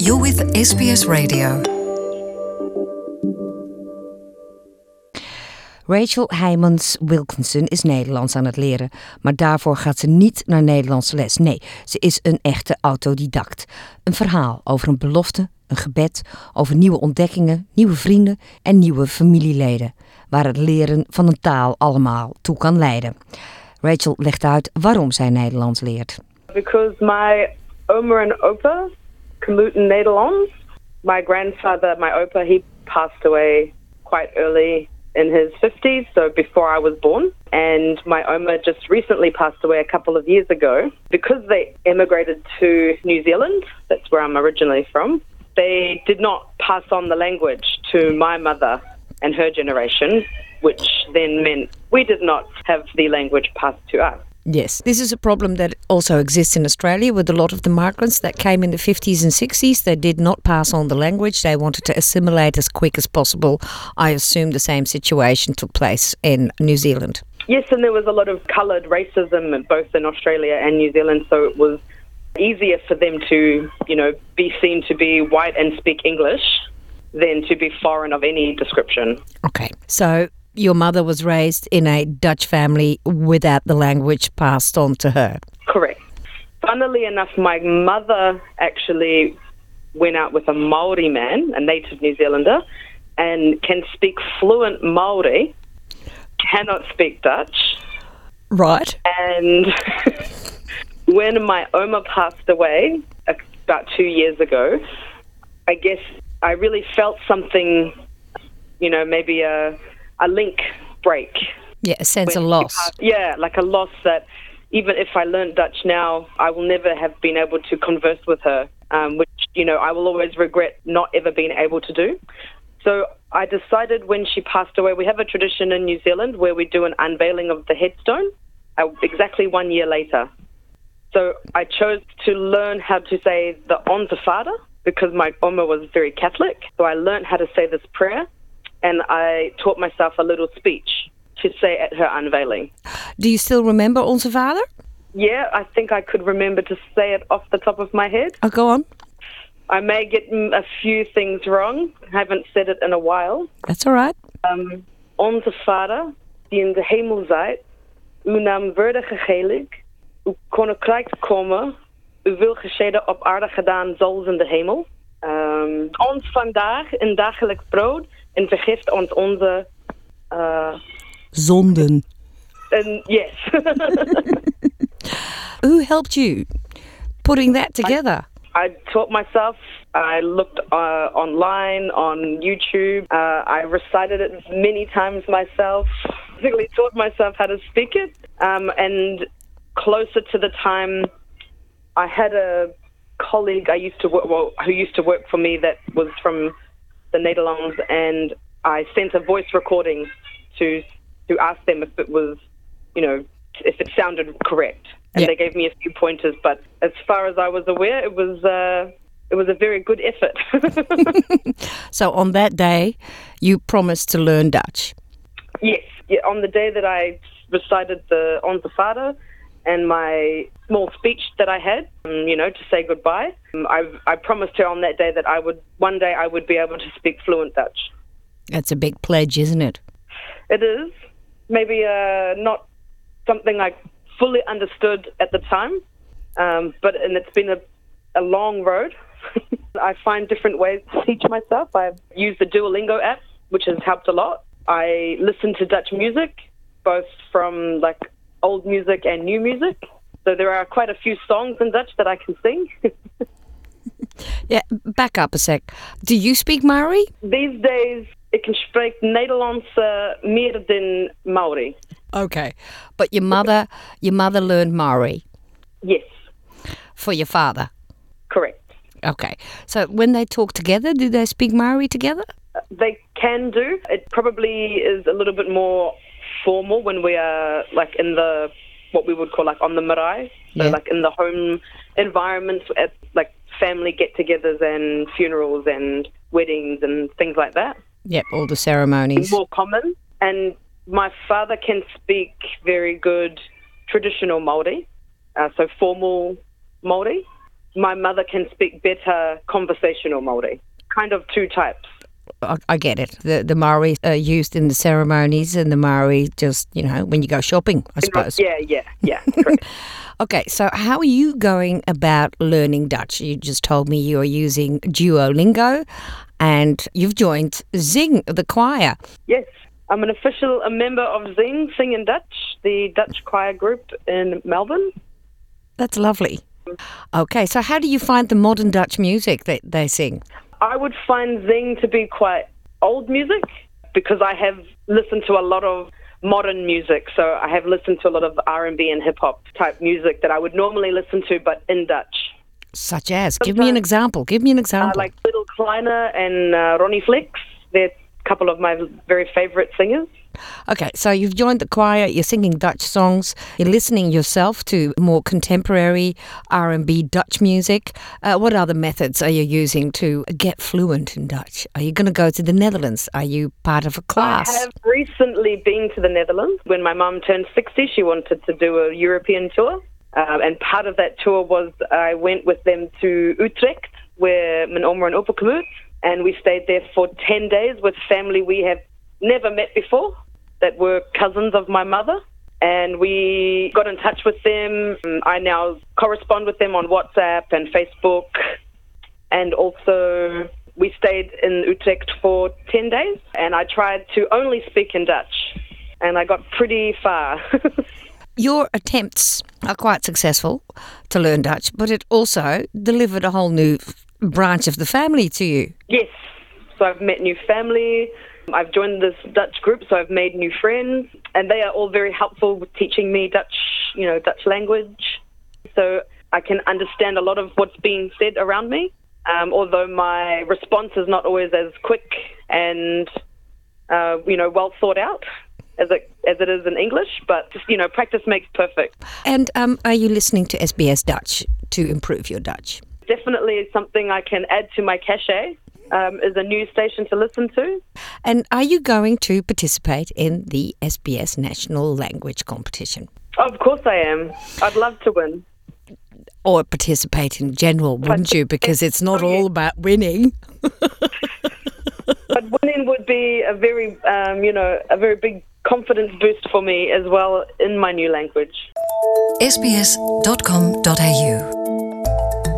You're with SBS Radio. Rachel Heijmans-Wilkinson is Nederlands aan het leren, maar daarvoor gaat ze niet naar Nederlandse les. Nee, ze is een echte autodidact. Een verhaal over een belofte, een gebed, over nieuwe ontdekkingen, nieuwe vrienden en nieuwe familieleden, waar het leren van een taal allemaal toe kan leiden. Rachel legt uit waarom zij Nederlands leert. Because my oma and opa Kaluten Nederlands. My grandfather, my opa, he passed away quite early in his 50s, so before I was born. And my oma just recently passed away a couple of years ago. Because they immigrated to New Zealand, that's where I'm originally from, they did not pass on the language to my mother and her generation, which then meant we did not have the language passed to us. Yes, this is a problem that also exists in Australia with a lot of the migrants that came in the 50s and 60s. They did not pass on the language. They wanted to assimilate as quick as possible. I assume the same situation took place in New Zealand. Yes, and there was a lot of coloured racism both in Australia and New Zealand, so it was easier for them to, be seen to be white and speak English than to be foreign of any description. Okay, so your mother was raised in a Dutch family without the language passed on to her. Correct. Funnily enough, my mother actually went out with a Maori man, a native New Zealander, and can speak fluent Maori, cannot speak Dutch. Right. And when my oma passed away about 2 years ago, I guess I really felt something, maybe a link break. Yeah, a sense of loss. Yeah, like a loss that even if I learned Dutch now, I will never have been able to converse with her, which, I will always regret not ever being able to do. So I decided when she passed away, we have a tradition in New Zealand where we do an unveiling of the headstone exactly 1 year later. So I chose to learn how to say the Onze Vader because my oma was very Catholic. So I learned how to say this prayer. And I taught myself a little speech to say at her unveiling. Do you still remember Onze Vader? Yeah, I think I could remember to say it off the top of my head. Oh, go on. I may get a few things wrong. I haven't said it in a while. That's all right. Onze Vader, die in de hemel zijt, uw naam worden geheiligd, uw koninkrijk komen, uw wil geschieden op aarde gedaan zoals in de hemel. Ons vandaag in dagelijks brood en vergeeft ons onze zonden. Yes. Who helped you putting that together? I taught myself. I looked online, on YouTube. I recited it many times myself. Basically taught myself how to speak it. And closer to the time, I had a colleague who used to work for me that was from the Netherlands, and I sent a voice recording to ask them if it was, if it sounded correct. And They gave me a few pointers, but as far as I was aware, it was a very good effort. So on that day, you promised to learn Dutch? Yes. Yeah, on the day that I recited the Onze Vader and my small speech that I had, to say goodbye, I promised her on that day that one day I would be able to speak fluent Dutch. That's a big pledge, isn't it? It is. Maybe not something I fully understood at the time, but it's been a long road. I find different ways to teach myself. I've used the Duolingo app, which has helped a lot. I listen to Dutch music, both from old music and new music. So there are quite a few songs in Dutch that I can sing. Yeah, back up a sec. Do you speak Maori? These days, ik spreek Nederlands meer dan Maori. Okay, but your mother learned Maori? Yes. For your father? Correct. Okay, so when they talk together, do they speak Maori together? They can do. It probably is a little bit more formal when we are in the what we would call on the marae, so in the home environments at family get-togethers and funerals and weddings and things like that. Yep, all the ceremonies. More common. And my father can speak very good traditional Māori, so formal Māori. my mother can speak better conversational Māori. Kind of two types. I get it. The Maori are used in the ceremonies and the Maori just, when you go shopping, I suppose. Yeah, correct. Okay, so how are you going about learning Dutch? You just told me you are using Duolingo and you've joined Zing, the choir. Yes, I'm a member of Zing, Sing in Dutch, the Dutch choir group in Melbourne. That's lovely. Okay, so how do you find the modern Dutch music that they sing? I would find Zing to be quite old music because I have listened to a lot of modern music. So I have listened to a lot of R&B and hip-hop type music that I would normally listen to, but in Dutch. Such as? Give me an example. Like Little Kleiner and Ronnie Flex. They're a couple of my very favourite singers. Okay, so you've joined the choir, you're singing Dutch songs, you're listening yourself to more contemporary R&B Dutch music. What other methods are you using to get fluent in Dutch? Are you going to go to the Netherlands? Are you part of a class? I have recently been to the Netherlands. When my mum turned 60, she wanted to do a European tour. And part of that tour was I went with them to Utrecht, where mijn oma en opa komen, and we stayed there for 10 days with family we have never met before that were cousins of my mother, and we got in touch with them. I now correspond with them on WhatsApp and Facebook, and also we stayed in Utrecht for 10 days, and I tried to only speak in Dutch, and I got pretty far. Your attempts are quite successful to learn Dutch, but it also delivered a whole new branch of the family to you. Yes, so I've met new family. I've joined this Dutch group, so I've made new friends, and they are all very helpful with teaching me Dutch, Dutch language. So I can understand a lot of what's being said around me, although my response is not always as quick and, well thought out as it is in English. But, practice makes perfect. And are you listening to SBS Dutch to improve your Dutch? Definitely something I can add to my cachet. Is a new station to listen to. And are you going to participate in the SBS National Language Competition? Of course I am. I'd love to win. Or participate in general, wouldn't you? Because it's not all about winning. But winning would be a very, a very big confidence boost for me as well in my new language. sbs.com.au